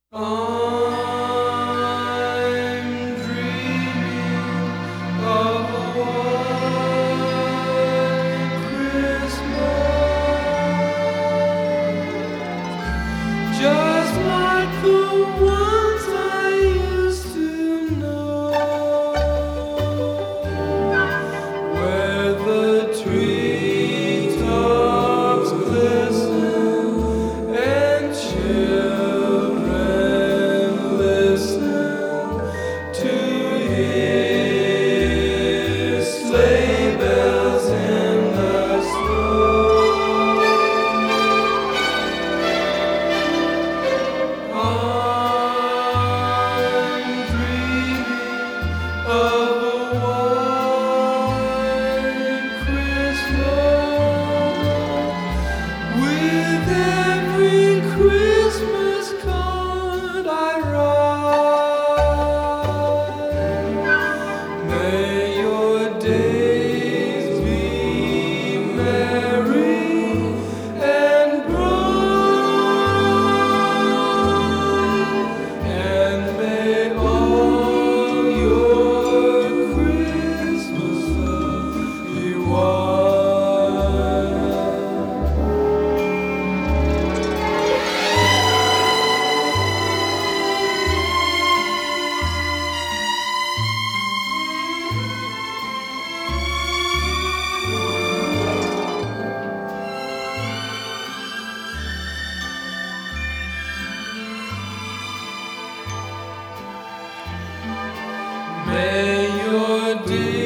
I'm dreaming of a white Christmas, just like the ones I used to know, where the treetops glisten and children listen to hear sleigh bells in the snow. I'm dreaming of a white Christmas, with every Christmas card I write. May your days be merry and bright, and may all your Christmases be white. May your days